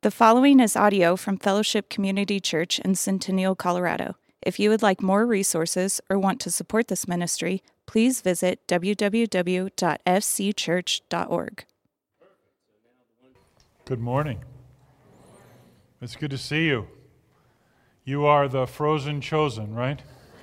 The following is audio from Fellowship Community Church in Centennial, Colorado. If you would like more resources or want to support this ministry, please visit www.fcchurch.org. Good morning. It's good to see you. You are the frozen chosen, right?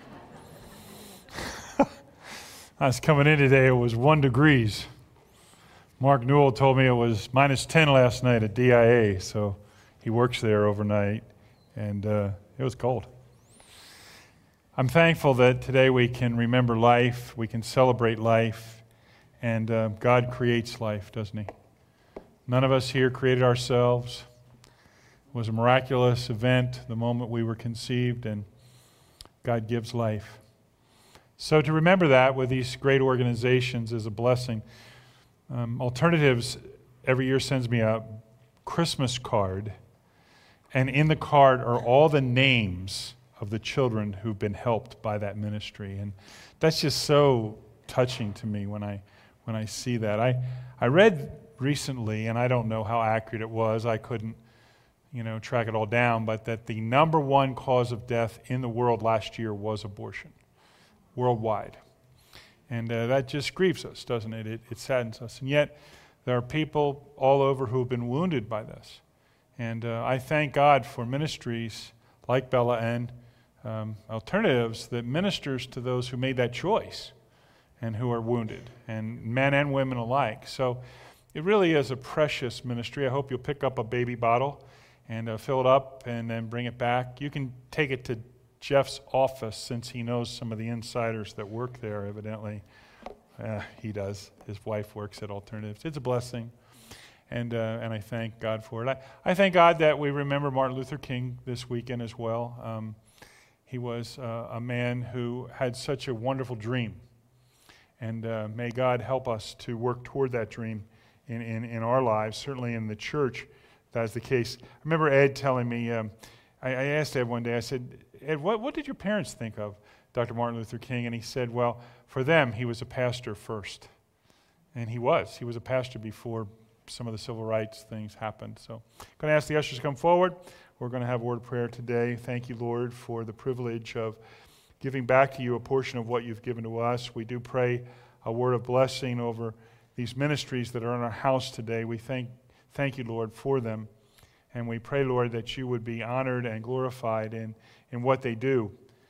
I was coming in today, it was 1 degrees. Mark Newell told me it was minus 10 last night at DIA, so he works there overnight, and it was cold. I'm thankful that today we can remember life, we can celebrate life, and God creates life, doesn't He? None of us here created ourselves. It was a miraculous event the moment we were conceived, and God gives life. So to remember that with these great organizations is a blessing. Alternatives every year sends me a Christmas card, and in the card are all the names of the children who've been helped by that ministry, and that's just so touching to me when I see that. I read recently, and I don't know how accurate it was, I couldn't track it all down, but that the number one cause of death in the world last year was abortion, worldwide. And that just grieves us, doesn't it? It saddens us. And yet, there are people all over who have been wounded by this. And I thank God for ministries like Bella and Alternatives that ministers to those who made that choice and who are wounded, and men and women alike. So it really is a precious ministry. I hope you'll pick up a baby bottle and fill it up and then bring it back. You can take it to Jeff's office, since he knows some of the insiders that work there, evidently. He does. His wife works at Alternatives. It's a blessing, and I thank God for it. I thank God that we remember Martin Luther King this weekend as well. He was a man who had such a wonderful dream, and may God help us to work toward that dream in our lives, certainly in the church. That's the case. I remember Ed telling me, I asked Ed one day, I said, Ed, what did your parents think of Dr. Martin Luther King? And he said, well, for them, he was a pastor first. And he was. He was a pastor before some of the civil rights things happened. So I'm going to ask the ushers to come forward. We're going to have a word of prayer today. Thank you, Lord, for the privilege of giving back to you a portion of what you've given to us. We do pray a word of blessing over these ministries that are in our house today. We thank you, Lord, for them. And we pray, Lord, that you would be honored and glorified in what they do,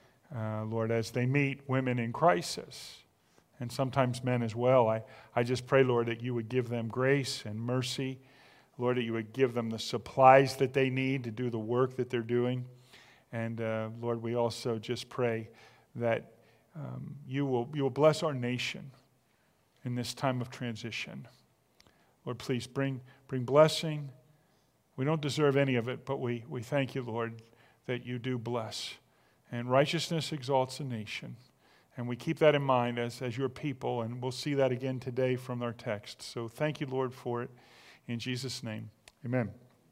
Lord, as they meet women in crisis, and sometimes men as well. I just pray, Lord, that you would give them grace and mercy. Lord, that you would give them the supplies that they need to do the work that they're doing. And, Lord, we also just pray that you will bless our nation in this time of transition. Lord, please bring blessing. We don't deserve any of it, but we thank you, Lord, that you do bless. And righteousness exalts a nation. And we keep that in mind as your people, and we'll see that again today from our text. So thank you, Lord, for it. In Jesus' name, amen.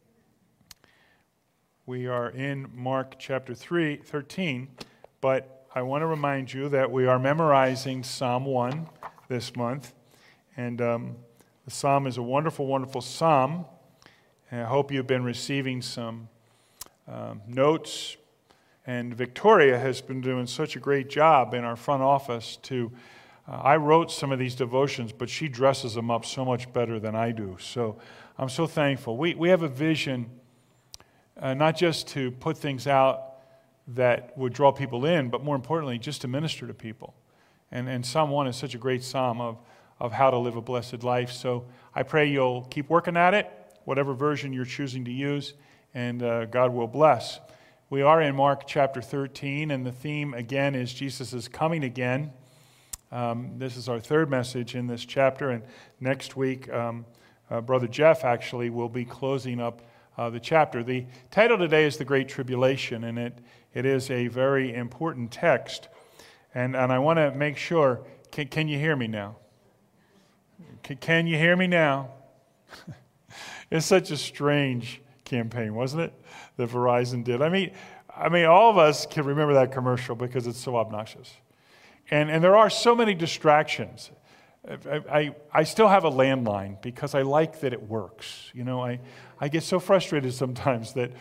We are in Mark chapter 13, but I want to remind you that we are memorizing Psalm 1 this month. And the psalm is a wonderful, wonderful psalm. And I hope you've been receiving some notes. And Victoria has been doing such a great job in our front office to, I wrote some of these devotions, but she dresses them up so much better than I do. So I'm so thankful. We have a vision, not just to put things out that would draw people in, but more importantly, just to minister to people. And Psalm 1 is such a great psalm of how to live a blessed life. So I pray you'll keep working at it, whatever version you're choosing to use, and God will bless. We are in Mark chapter 13, and the theme again is Jesus is coming again. This is our third message in this chapter, and next week, Brother Jeff actually will be closing up the chapter. The title today is The Great Tribulation, and it is a very important text, and I want to make sure, can you hear me now? Can you hear me now? It's such a strange campaign, wasn't it, that Verizon did? I mean, all of us can remember that commercial because it's so obnoxious. And there are so many distractions. I still have a landline because I like that it works. I get so frustrated sometimes that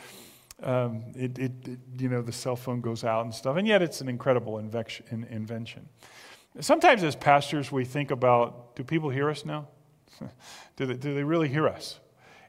the cell phone goes out and stuff, and yet it's an incredible invention. Sometimes as pastors we think about, do people hear us now? do they really hear us?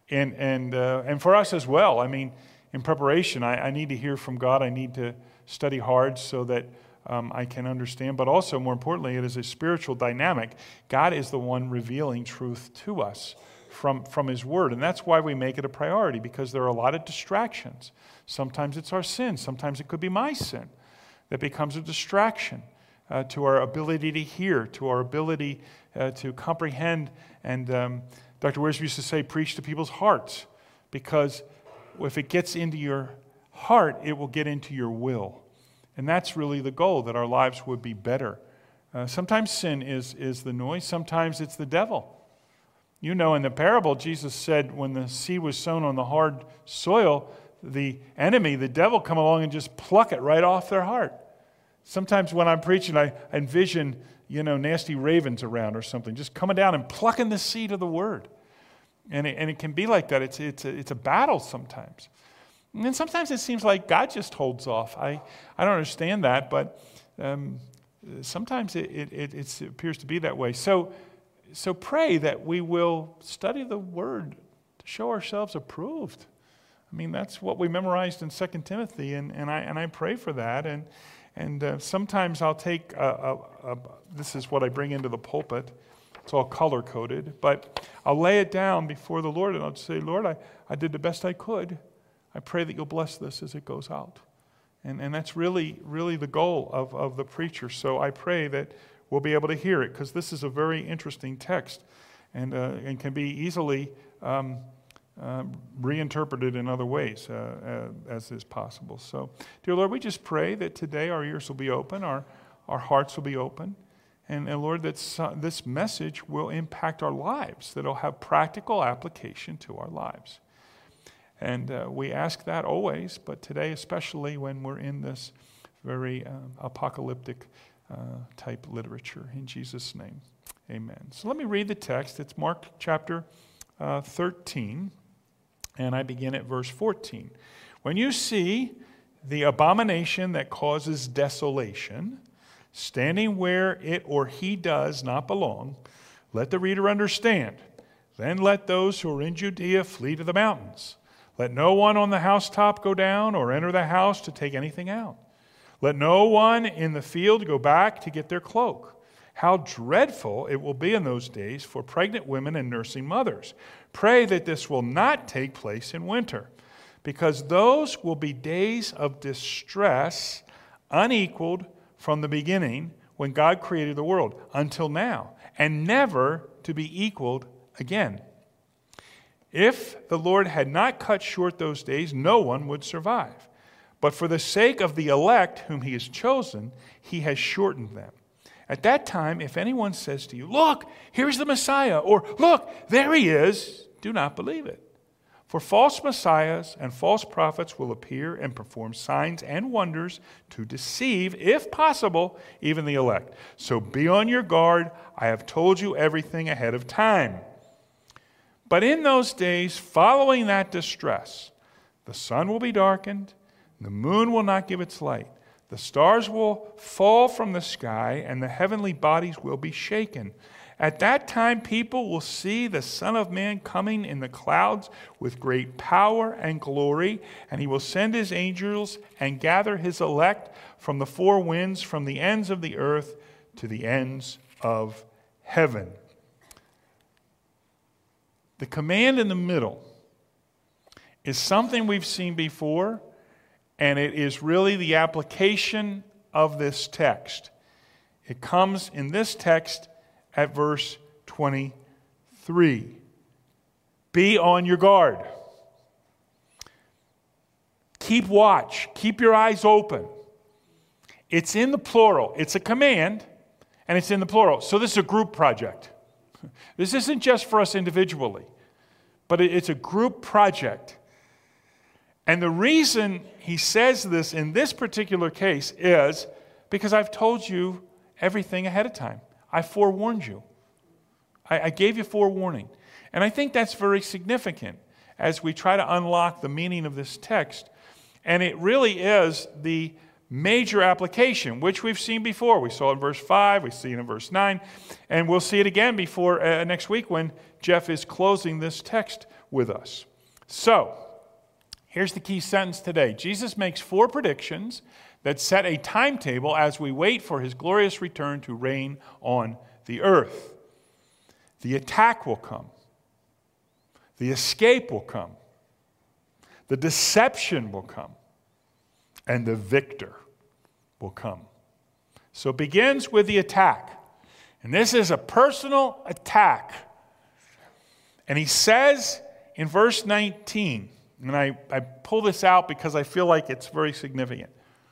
And for us as well. I mean, in preparation, I need to hear from God. I need to study hard so that I can understand. But also, more importantly, it is a spiritual dynamic. God is the one revealing truth to us from His Word. And that's why we make it a priority, because there are a lot of distractions. Sometimes it's our sin. Sometimes it could be my sin that becomes a distraction to our ability to hear, to our ability to comprehend. And Dr. Wiersbe used to say, preach to people's hearts, because if it gets into your heart, it will get into your will. And that's really the goal, that our lives would be better. Sometimes sin is the noise. Sometimes it's the devil. In the parable, Jesus said when the seed was sown on the hard soil, the enemy, the devil, come along and just pluck it right off their heart. Sometimes when I'm preaching, I envision, nasty ravens around or something, just coming down and plucking the seed of the word. And it can be like that. It's a battle sometimes. And then sometimes it seems like God just holds off. I don't understand that, but sometimes it appears to be that way. So pray that we will study the Word to show ourselves approved. I mean, that's what we memorized in 2 Timothy, and I pray for that. And sometimes I'll take this is what I bring into the pulpit. It's all color-coded, but I'll lay it down before the Lord, and I'll say, Lord, I did the best I could. I pray that you'll bless this as it goes out. And that's really, really the goal of the preacher. So I pray that we'll be able to hear it, because this is a very interesting text and can be easily reinterpreted in other ways as is possible. So, dear Lord, we just pray that today our ears will be open, our hearts will be open, and Lord, that this message will impact our lives, that it'll have practical application to our lives. And we ask that always, but today especially when we're in this very apocalyptic type literature. In Jesus' name, amen. So let me read the text. It's Mark chapter 13, and I begin at verse 14. When you see the abomination that causes desolation, standing where it or he does not belong, let the reader understand. Then let those who are in Judea flee to the mountains. Let no one on the housetop go down or enter the house to take anything out. Let no one in the field go back to get their cloak. How dreadful it will be in those days for pregnant women and nursing mothers. Pray that this will not take place in winter, because those will be days of distress unequaled from the beginning when God created the world until now, and never to be equaled again. If the Lord had not cut short those days, no one would survive. But for the sake of the elect whom he has chosen, he has shortened them. At that time, if anyone says to you, look, here's the Messiah, or look, there he is, do not believe it. For false messiahs and false prophets will appear and perform signs and wonders to deceive, if possible, even the elect. So be on your guard. I have told you everything ahead of time. But in those days following that distress, the sun will be darkened, the moon will not give its light, the stars will fall from the sky, and the heavenly bodies will be shaken. At that time, people will see the Son of Man coming in the clouds with great power and glory, and he will send his angels and gather his elect from the four winds, from the ends of the earth to the ends of heaven. The command in the middle is something we've seen before, and it is really the application of this text. It comes in this text at verse 23. Be on your guard. Keep watch. Keep your eyes open. It's in the plural. It's a command, and it's in the plural. So this is a group project. This isn't just for us individually, but it's a group project. And the reason he says this in this particular case is because I've told you everything ahead of time. I forewarned you. I gave you forewarning. And I think that's very significant as we try to unlock the meaning of this text. And it really is the major application, which we've seen before. We saw it in verse 5, we see it in verse 9, and we'll see it again before next week when Jeff is closing this text with us. So, here's the key sentence today. Jesus makes 4 predictions that set a timetable as we wait for his glorious return to reign on the earth. The attack will come. The escape will come. The deception will come. And the victor will come. So it begins with the attack. And this is a personal attack. And he says in verse 19, and I pull this out because I feel like it's very significant.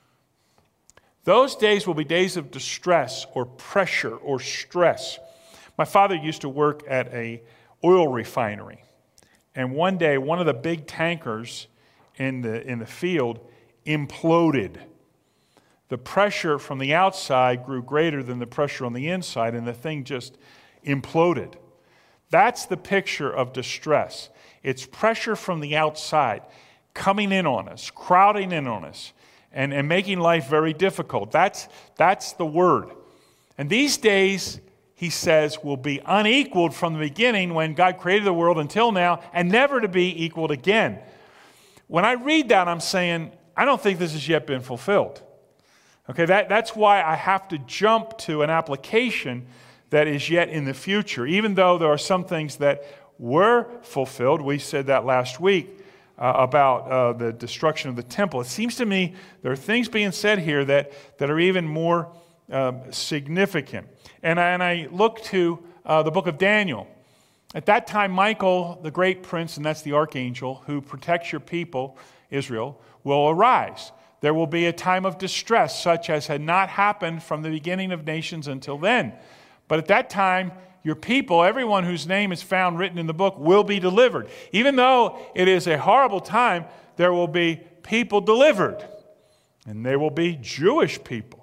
Those days will be days of distress or pressure or stress. My father used to work at an oil refinery. And one day, one of the big tankers in the field imploded. The pressure from the outside grew greater than the pressure on the inside, and the thing just imploded. That's the picture of distress. It's pressure from the outside coming in on us, crowding in on us, and making life very difficult. That's the word. And these days, he says, will be unequaled from the beginning when God created the world until now, and never to be equaled again. When I read that, I'm saying, I don't think this has yet been fulfilled. Okay, that's why I have to jump to an application that is yet in the future, even though there are some things that were fulfilled. We said that last week about the destruction of the temple. It seems to me there are things being said here that are even more significant. And I look to the book of Daniel. At that time, Michael, the great prince, and that's the archangel who protects your people, Israel, will arise. There will be a time of distress such as had not happened from the beginning of nations until then. But at that time, your people, everyone whose name is found written in the book, will be delivered. Even though it is a horrible time, there will be people delivered. And they will be Jewish people.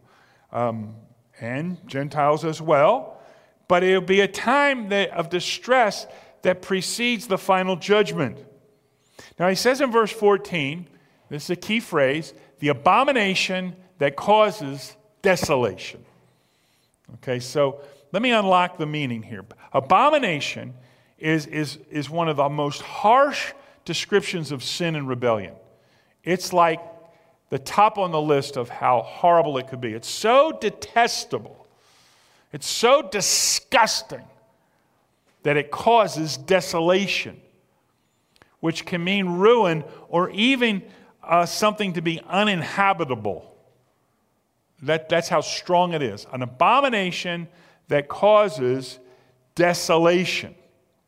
And Gentiles as well. But it will be a time of distress that precedes the final judgment. Now he says in verse 14, this is a key phrase, the abomination that causes desolation. Okay, so let me unlock the meaning here. Abomination is one of the most harsh descriptions of sin and rebellion. It's like the top on the list of how horrible it could be. It's so detestable. It's so disgusting that it causes desolation, which can mean ruin or even something to be uninhabitable. That's how strong it is. An abomination that causes desolation.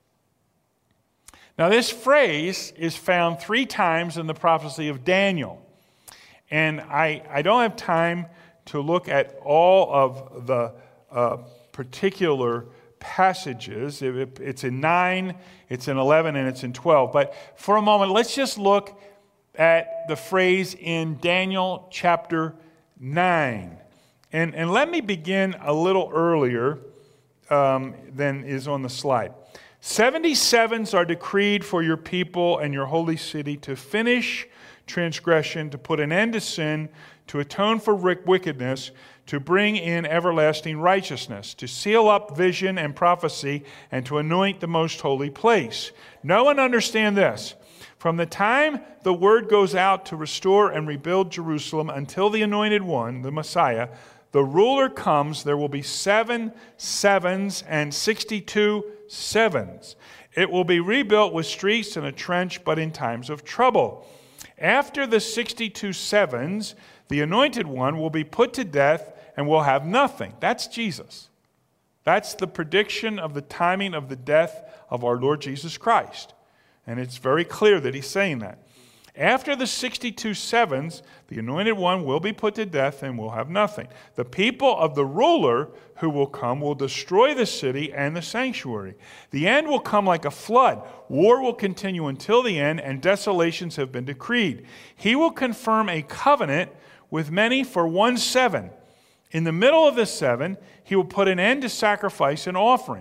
Now, this phrase is found 3 times in the prophecy of Daniel. And I don't have time to look at all of the particular passages. It's in 9, it's in 11, and it's in 12. But for a moment, let's just look at the phrase in Daniel chapter 9. And let me begin a little earlier than is on the slide. 77s are decreed for your people and your holy city to finish transgression, to put an end to sin, to atone for wickedness, to bring in everlasting righteousness, to seal up vision and prophecy, and to anoint the most holy place. Know and understand this. From the time the word goes out to restore and rebuild Jerusalem until the Anointed One, the Messiah, the ruler comes, there will be 7 sevens and 62 sevens. It will be rebuilt with streets and a trench, but in times of trouble. After the 62 sevens, the Anointed One will be put to death and will have nothing. That's Jesus. That's the prediction of the timing of the death of our Lord Jesus Christ. And it's very clear that he's saying that. After the 62 sevens, the Anointed One will be put to death and will have nothing. The people of the ruler who will come will destroy the city and the sanctuary. The end will come like a flood. War will continue until the end, and desolations have been decreed. He will confirm a covenant with many for 1 7. In the middle of the 7, he will put an end to sacrifice and offering.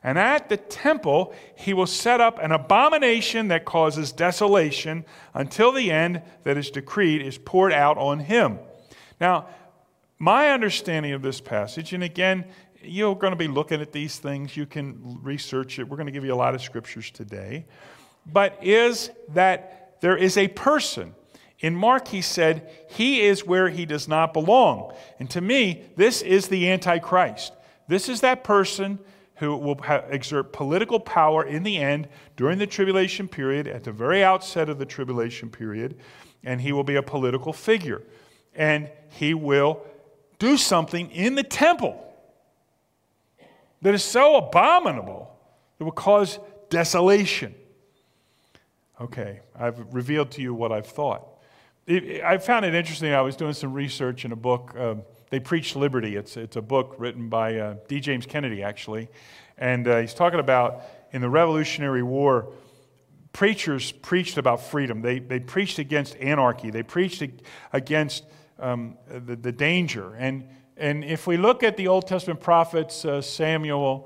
And at the temple, he will set up an abomination that causes desolation until the end that is decreed is poured out on him. Now, my understanding of this passage, and again, you're going to be looking at these things. You can research it. We're going to give you a lot of scriptures today. But is that there is a person. In Mark, he said, he is where he does not belong. And to me, this is the Antichrist. This is that person who will exert political power in the end during the tribulation period, at the very outset of the tribulation period, and he will be a political figure. And he will do something in the temple that is so abominable that will cause desolation. Okay, I've revealed to you what I've thought. I found it interesting. I was doing some research in a book, They Preach Liberty. It's a book written by D. James Kennedy, actually. And he's talking about, in the Revolutionary War, preachers preached about freedom. They preached against anarchy. They preached against the danger. And if we look at the Old Testament prophets, Samuel,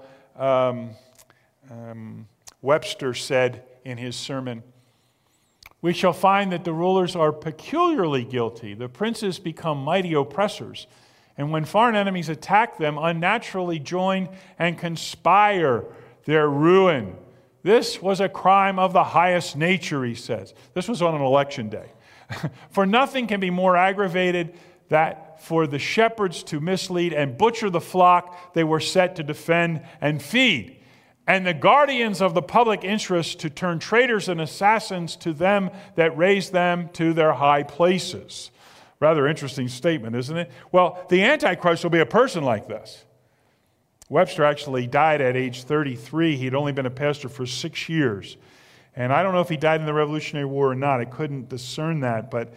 Webster said in his sermon, "We shall find that the rulers are peculiarly guilty. The princes become mighty oppressors, and when foreign enemies attack them, unnaturally join and conspire their ruin. This was a crime of the highest nature," he says. This was on an election day. "For nothing can be more aggravated that for the shepherds to mislead and butcher the flock they were set to defend and feed, and the guardians of the public interest to turn traitors and assassins to them that raised them to their high places." Rather interesting statement, isn't it? Well, the Antichrist will be a person like this. Webster actually died at age 33. He'd only been a pastor for 6 years. And I don't know if he died in the Revolutionary War or not. I couldn't discern that, but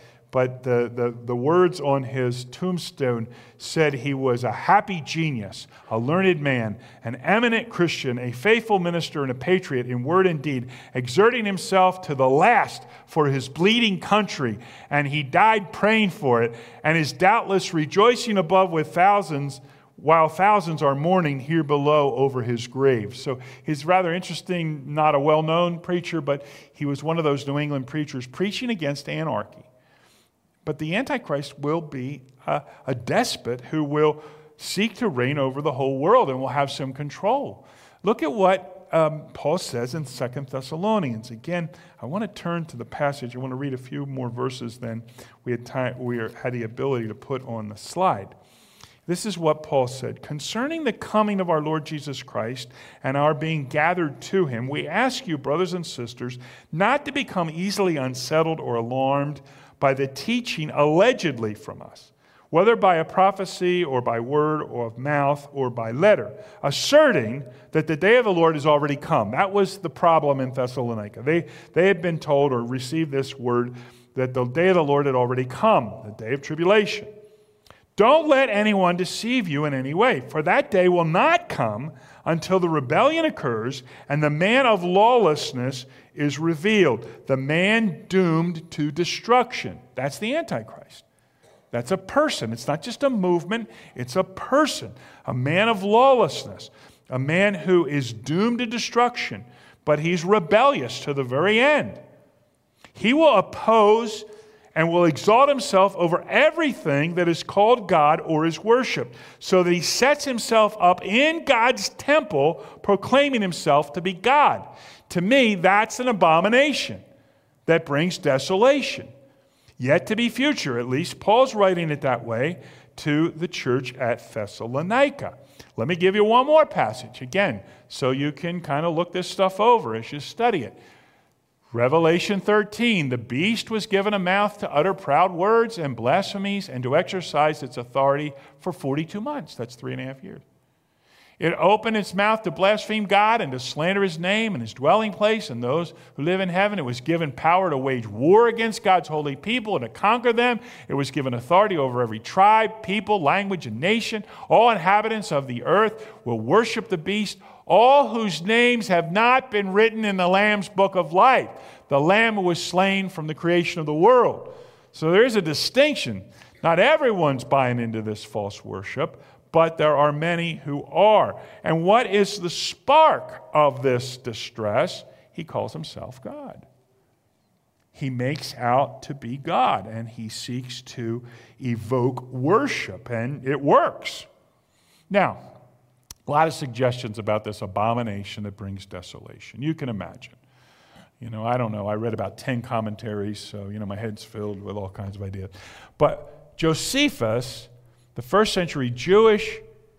the words on his tombstone said he was a happy genius, a learned man, an eminent Christian, a faithful minister, and a patriot in word and deed, exerting himself to the last for his bleeding country, and he died praying for it, and is doubtless rejoicing above with thousands, while thousands are mourning here below over his grave. So he's rather interesting, not a well-known preacher, but he was one of those New England preachers preaching against anarchy. But the Antichrist will be a despot who will seek to reign over the whole world and will have some control. Look at what Paul says in 2 Thessalonians. Again, I want to turn to the passage. I want to read a few more verses than we had the ability to put on the slide. This is what Paul said. "Concerning the coming of our Lord Jesus Christ and our being gathered to him, we ask you, brothers and sisters, not to become easily unsettled or alarmed by the teaching allegedly from us, whether by a prophecy or by word or of mouth or by letter, asserting that the day of the Lord is already come." That was the problem in Thessalonica. They had been told or received this word that the day of the Lord had already come, the day of tribulation. "Don't let anyone deceive you in any way, for that day will not come until the rebellion occurs and the man of lawlessness is revealed, the man doomed to destruction." That's the Antichrist. That's a person. It's not just a movement. It's a person, a man of lawlessness, a man who is doomed to destruction, but he's rebellious to the very end. He will oppose and will exalt himself over everything that is called God or is worshipped, so that he sets himself up in God's temple, proclaiming himself to be God. To me, that's an abomination that brings desolation. Yet to be future, at least Paul's writing it that way to the church at Thessalonica. Let me give you one more passage, again, so you can kind of look this stuff over as you study it. Revelation 13, "The beast was given a mouth to utter proud words and blasphemies and to exercise its authority for 42 months. That's 3.5 years. It opened its mouth to blaspheme God and to slander his name and his dwelling place and those who live in heaven. It was given power to wage war against God's holy people and to conquer them. It was given authority over every tribe, people, language, and nation. All inhabitants of the earth will worship the beast, all whose names have not been written in the Lamb's book of life. The Lamb who was slain from the creation of the world." So there is a distinction. Not everyone's buying into this false worship, but there are many who are. And what is the spark of this distress? He calls himself God. He makes out to be God, and he seeks to evoke worship, and it works. Now, a lot of suggestions about this abomination that brings desolation. You can imagine. I don't know. I read about 10 commentaries, so, my head's filled with all kinds of ideas. But Josephus, the first century Jewish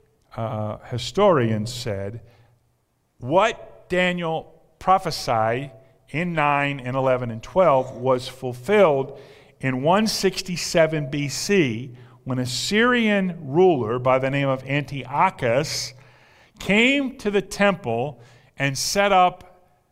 historian, said what Daniel prophesied in 9 and 11 and 12 was fulfilled in 167 BC when a Syrian ruler by the name of Antiochus came to the temple and set up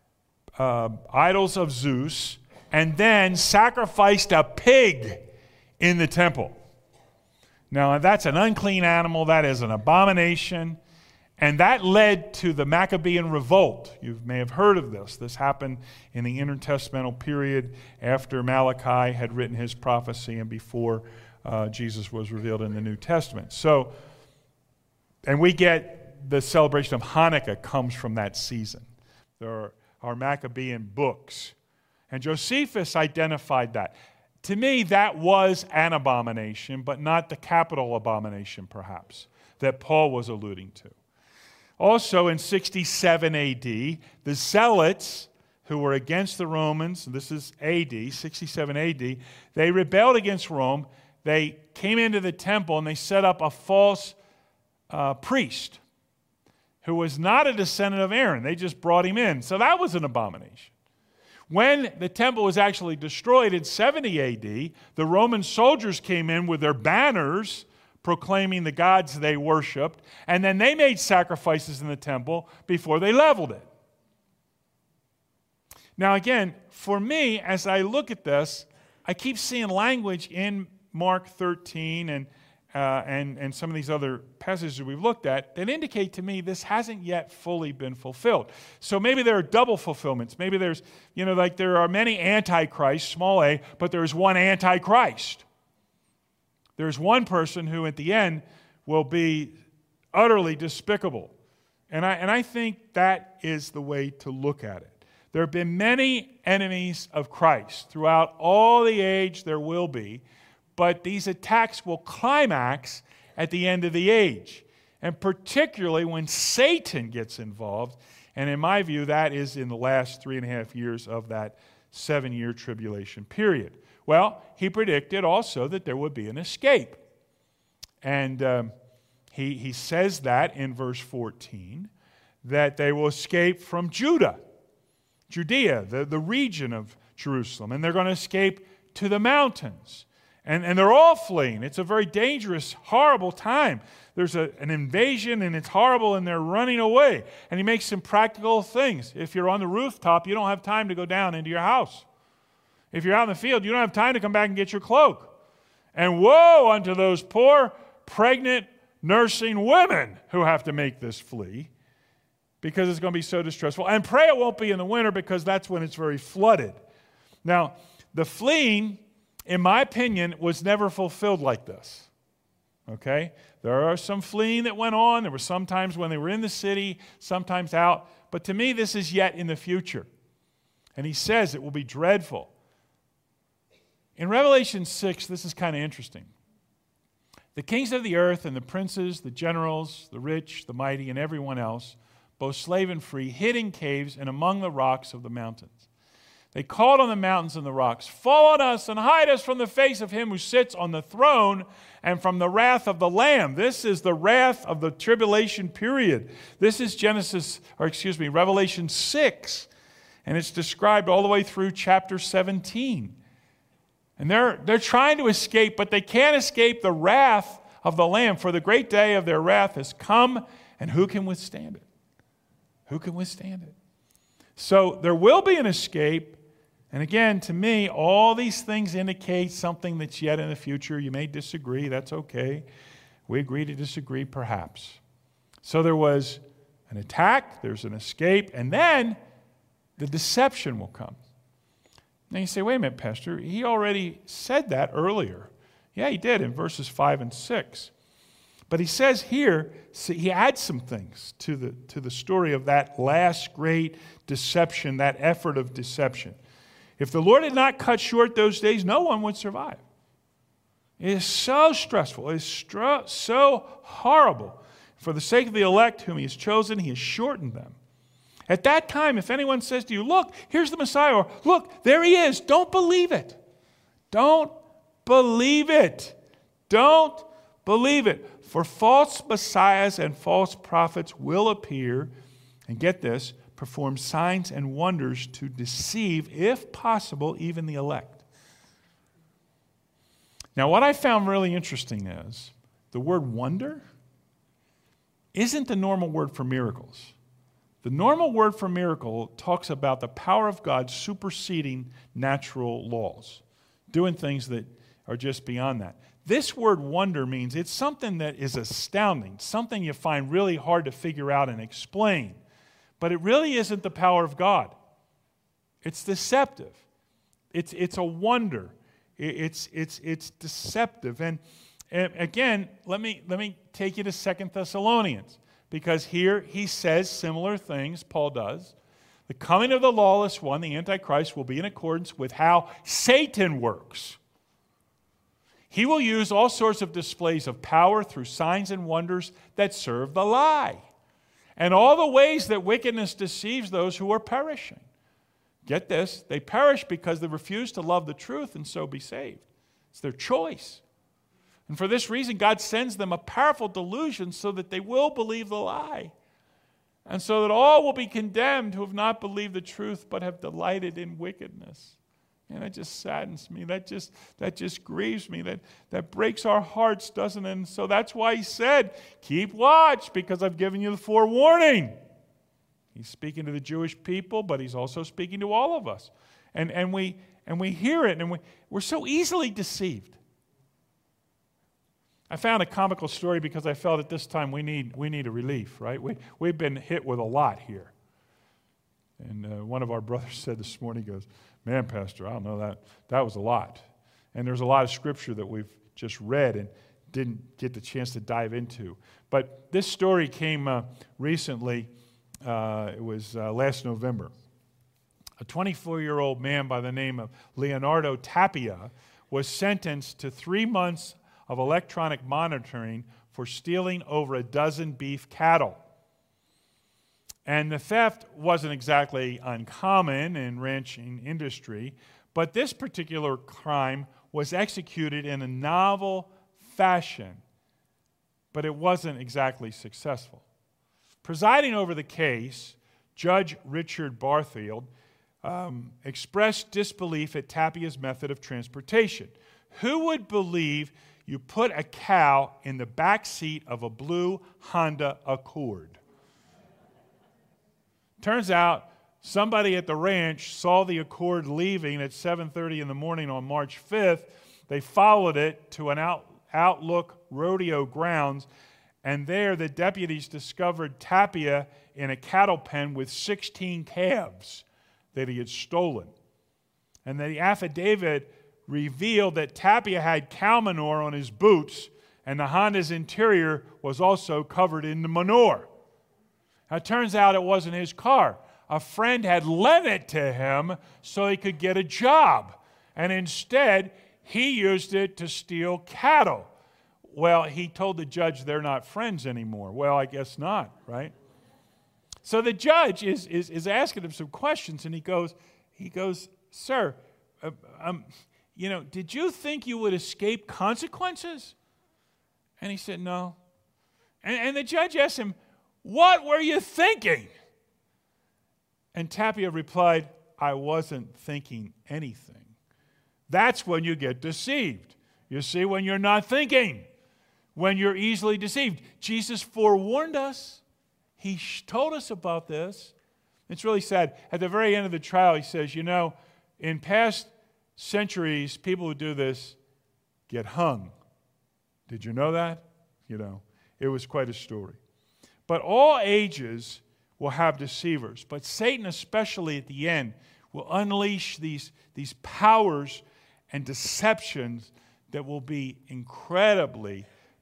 idols of Zeus and then sacrificed a pig in the temple. Now, that's an unclean animal. That is an abomination. And that led to the Maccabean revolt. You may have heard of this. This happened in the intertestamental period after Malachi had written his prophecy and before Jesus was revealed in the New Testament. So, and we get the celebration of Hanukkah comes from that season. There are Maccabean books. And Josephus identified that. To me, that was an abomination, but not the capital abomination, perhaps, that Paul was alluding to. Also, in 67 AD, the Zealots, who were against the Romans, this is AD, 67 AD, they rebelled against Rome. They came into the temple and they set up a false priest who was not a descendant of Aaron. They just brought him in. So that was an abomination. When the temple was actually destroyed in 70 AD, the Roman soldiers came in with their banners proclaiming the gods they worshipped, and then they made sacrifices in the temple before they leveled it. Now again, for me, as I look at this, I keep seeing language in Mark 13 and some of these other passages we've looked at that indicate to me this hasn't yet fully been fulfilled. So maybe there are double fulfillments. Maybe there's, like there are many antichrists, small a, but there's one antichrist. There's one person who at the end will be utterly despicable. And I think that is the way to look at it. There have been many enemies of Christ. Throughout all the age there will be, but these attacks will climax at the end of the age. And particularly when Satan gets involved, and in my view that is in the last 3.5 years of that 7-year tribulation period. Well, he predicted also that there would be an escape. And he says that in verse 14, that they will escape from Judea, the region of Jerusalem, and they're going to escape to the mountains. And they're all fleeing. It's a very dangerous, horrible time. There's an invasion, and it's horrible, and they're running away. And he makes some practical things. If you're on the rooftop, you don't have time to go down into your house. If you're out in the field, you don't have time to come back and get your cloak. And woe unto those poor, pregnant, nursing women who have to make this flee because it's going to be so distressful. And pray it won't be in the winter because that's when it's very flooded. Now, the fleeing, in my opinion, was never fulfilled like this. Okay? There are some fleeing that went on. There were some times when they were in the city, sometimes out. But to me, this is yet in the future. And he says it will be dreadful. In Revelation 6, this is kind of interesting. The kings of the earth and the princes, the generals, the rich, the mighty, and everyone else, both slave and free, hid in caves and among the rocks of the mountains. They called on the mountains and the rocks, "Fall on us and hide us from the face of him who sits on the throne and from the wrath of the Lamb." This is the wrath of the tribulation period. This is Revelation 6. And it's described all the way through chapter 17. And they're trying to escape, but they can't escape the wrath of the Lamb. For the great day of their wrath has come, and who can withstand it? Who can withstand it? So there will be an escape. And again, to me, all these things indicate something that's yet in the future. You may disagree. That's okay. We agree to disagree, perhaps. So there was an attack. There's an escape. And then the deception will come. Now you say, wait a minute, Pastor. He already said that earlier. Yeah, he did in verses 5 and 6. But he says here, he adds some things to the story of that last great deception, that effort of deception. If the Lord had not cut short those days, no one would survive. It is so stressful. It is so horrible. For the sake of the elect whom he has chosen, he has shortened them. At that time, if anyone says to you, look, here's the Messiah, or look, there he is, don't believe it. Don't believe it. Don't believe it. For false messiahs and false prophets will appear, and get this, perform signs and wonders to deceive, if possible, even the elect. Now, what I found really interesting is the word wonder isn't the normal word for miracles. The normal word for miracle talks about the power of God superseding natural laws, doing things that are just beyond that. This word wonder means it's something that is astounding, something you find really hard to figure out and explain. But it really isn't the power of God. It's deceptive. It's a wonder. It's deceptive. And again, let me take you to 2 Thessalonians, because here he says similar things, Paul does. The coming of the lawless one, the Antichrist, will be in accordance with how Satan works. He will use all sorts of displays of power through signs and wonders that serve the lie, and all the ways that wickedness deceives those who are perishing. Get this, they perish because they refuse to love the truth and so be saved. It's their choice. And for this reason, God sends them a powerful delusion so that they will believe the lie, and so that all will be condemned who have not believed the truth but have delighted in wickedness. And that just saddens me. That just grieves me. That breaks our hearts, doesn't it? And so that's why he said, keep watch, because I've given you the forewarning. He's speaking to the Jewish people, but he's also speaking to all of us. And we hear it, and we're so easily deceived. I found a comical story because I felt at this time we need a relief, right? We've been hit with a lot here. And one of our brothers said this morning, he goes, man, Pastor, I don't know, that was a lot. And there's a lot of scripture that we've just read and didn't get the chance to dive into. But this story came recently. It was last November. A 24-year-old man by the name of Leonardo Tapia was sentenced to 3 months of electronic monitoring for stealing over a dozen beef cattle. And the theft wasn't exactly uncommon in ranching industry, but this particular crime was executed in a novel fashion, but it wasn't exactly successful. Presiding over the case, Judge Richard Barfield expressed disbelief at Tapia's method of transportation. Who would believe you put a cow in the back seat of a blue Honda Accord? Turns out somebody at the ranch saw the Accord leaving at 7:30 in the morning on March 5th. They followed it to an Outlook rodeo grounds, and there the deputies discovered Tapia in a cattle pen with 16 calves that he had stolen. And the affidavit revealed that Tapia had cow manure on his boots, and the Honda's interior was also covered in the manure. Now, it turns out it wasn't his car. A friend had lent it to him so he could get a job. And instead, he used it to steal cattle. Well, he told the judge they're not friends anymore. Well, I guess not, right? So the judge is asking him some questions, and he goes, sir, did you think you would escape consequences? And he said, no. And the judge asked him, what were you thinking? And Tapia replied, I wasn't thinking anything. That's when you get deceived. You see, when you're not thinking, when you're easily deceived. Jesus forewarned us. He told us about this. It's really sad. At the very end of the trial, he says, in past centuries, people who do this get hung. Did you know that? It was quite a story. But all ages will have deceivers. But Satan, especially at the end, will unleash these powers and deceptions that will be incredibly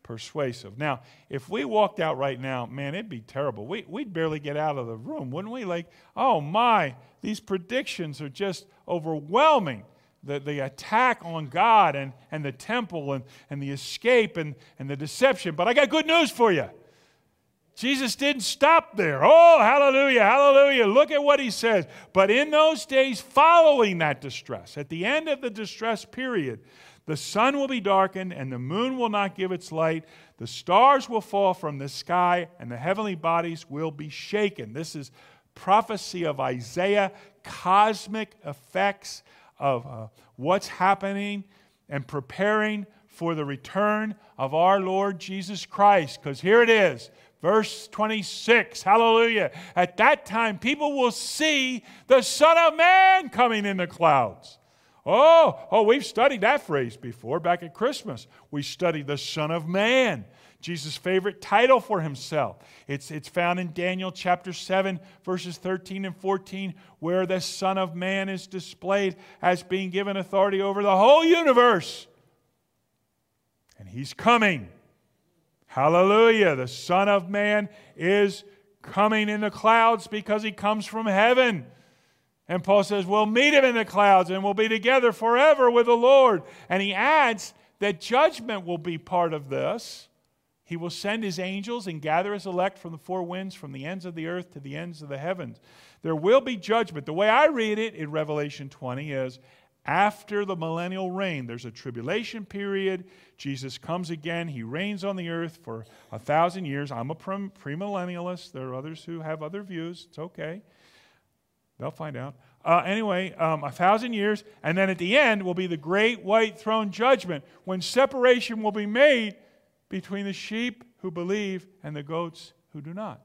persuasive. Now, if we walked out right now, man, it'd be terrible. We'd barely get out of the room, wouldn't we? Like, oh my, these predictions are just overwhelming. The attack on God and the temple and the escape and the deception. But I got good news for you. Jesus didn't stop there. Oh, hallelujah, hallelujah. Look at what he says. But in those days following that distress, at the end of the distress period, the sun will be darkened and the moon will not give its light. The stars will fall from the sky and the heavenly bodies will be shaken. This is prophecy of Isaiah, cosmic effects of what's happening and preparing for the return of our Lord Jesus Christ. Because here it is, verse 26, hallelujah. At that time, people will see the Son of Man coming in the clouds. Oh, we've studied that phrase before. Back at Christmas, we studied the Son of Man, Jesus' favorite title for himself. It's found in Daniel chapter 7, verses 13 and 14, where the Son of Man is displayed as being given authority over the whole universe. And he's coming. Hallelujah. The Son of Man is coming in the clouds because he comes from heaven. And Paul says, we'll meet him in the clouds and we'll be together forever with the Lord. And he adds that judgment will be part of this. He will send his angels and gather his elect from the four winds, from the ends of the earth to the ends of the heavens. There will be judgment. The way I read it in Revelation 20 is, after the millennial reign, there's a tribulation period. Jesus comes again. He reigns on the earth for 1,000 years. I'm a premillennialist. There are others who have other views. It's okay. They'll find out. Anyway, 1,000 years. And then at the end will be the great white throne judgment, when separation will be made between the sheep who believe and the goats who do not.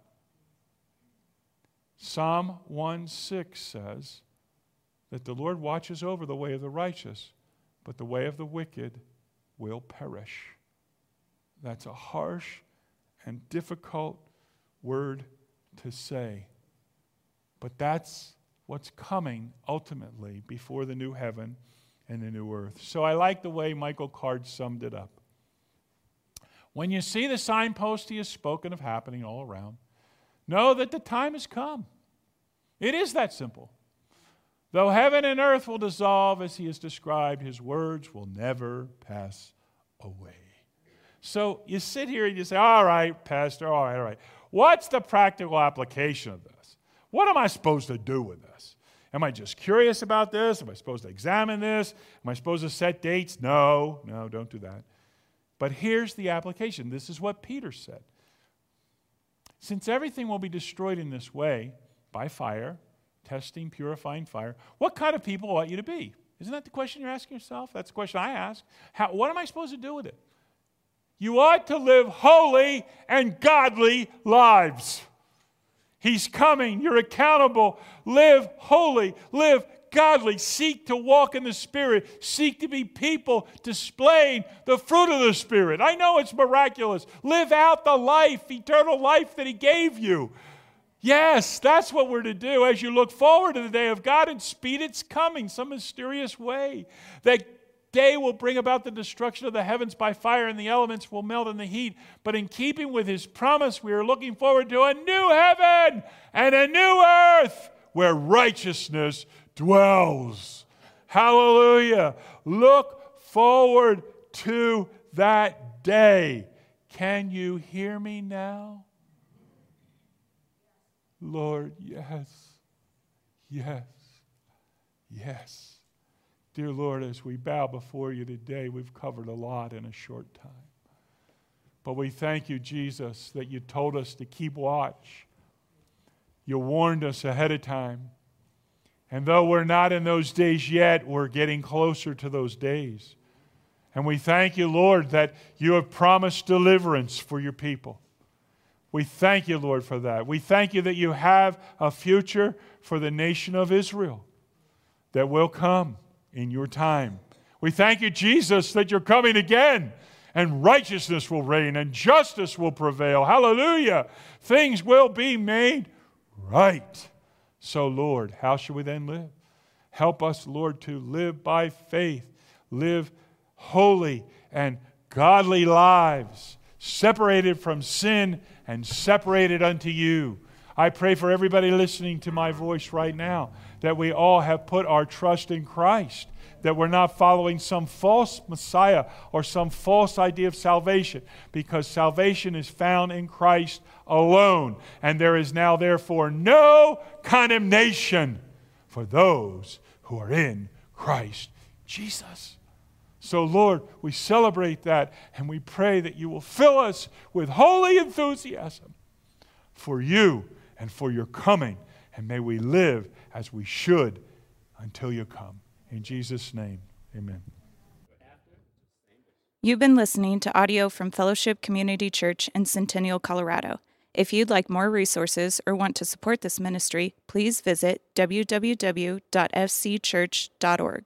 Psalm 1:6 says that the Lord watches over the way of the righteous, but the way of the wicked will perish. That's a harsh and difficult word to say. But that's what's coming ultimately before the new heaven and the new earth. So I like the way Michael Card summed it up. When you see the signpost he has spoken of happening all around, know that the time has come. It is that simple. Though heaven and earth will dissolve as he has described, his words will never pass away. So you sit here and you say, all right, Pastor, all right. What's the practical application of this? What am I supposed to do with this? Am I just curious about this? Am I supposed to examine this? Am I supposed to set dates? No, don't do that. But here's the application. This is what Peter said. Since everything will be destroyed in this way, by fire, testing, purifying fire, what kind of people ought you to be? Isn't that the question you're asking yourself? That's the question I ask. What am I supposed to do with it? You ought to live holy and godly lives. He's coming. You're accountable. Live holy. Live godly. Seek to walk in the Spirit. Seek to be people displaying the fruit of the Spirit. I know it's miraculous. Live out the life, eternal life that He gave you. Yes, that's what we're to do as you look forward to the day of God and speed its coming, some mysterious way. That day will bring about the destruction of the heavens by fire, and the elements will melt in the heat. But in keeping with His promise, we are looking forward to a new heaven and a new earth where righteousness dwells. Hallelujah. Look forward to that day. Can you hear me now? Lord, yes, yes, yes. Dear Lord, as we bow before you today, we've covered a lot in a short time. But we thank you, Jesus, that you told us to keep watch. You warned us ahead of time. And though we're not in those days yet, we're getting closer to those days. And we thank you, Lord, that you have promised deliverance for your people. We thank you, Lord, for that. We thank you that you have a future for the nation of Israel that will come in your time. We thank you, Jesus, that you're coming again, and righteousness will reign and justice will prevail. Hallelujah. Things will be made right. So, Lord, how shall we then live? Help us, Lord, to live by faith, live holy and godly lives, separated from sin and separated unto you. I pray for everybody listening to my voice right now that we all have put our trust in Christ, that we're not following some false Messiah or some false idea of salvation, because salvation is found in Christ alone. And there is now therefore no condemnation for those who are in Christ Jesus. So Lord, we celebrate that, and we pray that you will fill us with holy enthusiasm for you and for your coming. And may we live as we should until you come. In Jesus' name, amen. You've been listening to audio from Fellowship Community Church in Centennial, Colorado. If you'd like more resources or want to support this ministry, please visit www.fcchurch.org.